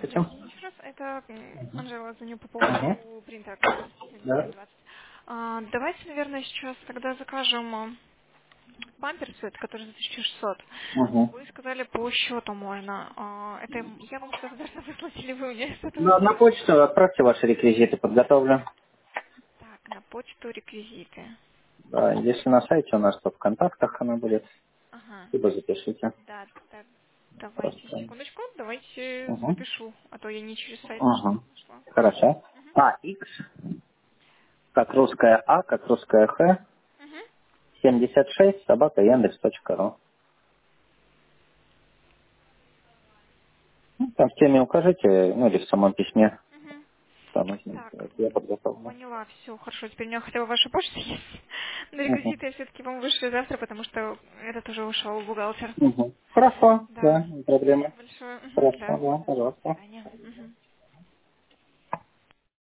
Добрый Здравствуйте. день еще раз. Это Анжела, звоню по Угу. поводу принтера, который Да. 7720. Давайте, наверное, сейчас тогда закажем памперсы, это который за 1600. Угу. Вы сказали, по счету можно. Это я вам сейчас должна выслать, или вы мне что-то На вышлете? почту отправьте ваши реквизиты, подготовлю. Так, на почту реквизиты. Да, если на сайте у нас, то в контактах она будет. Ага. Либо запишите. Да, так, давайте Просто. секундочку, давайте Угу. запишу, а то я не через сайт Угу. нашла. Хорошо. Угу. X, как русская А, как русская Х, Угу. 76, собака Яндекс.ру. Ну, там в теме укажите, ну или в самом письме, Угу. что нужно Так, сделать. Я подготовлю. поняла, все, хорошо. Теперь у меня хотя бы ваша почта есть. Но Угу. реквизиты я все-таки вам вышлю завтра, потому что этот уже ушел бухгалтер. Угу. Хорошо, Да. да, не проблема. Спасибо большое. Мгм, Хорошо, да. да, До пожалуйста. свидания. Мгм.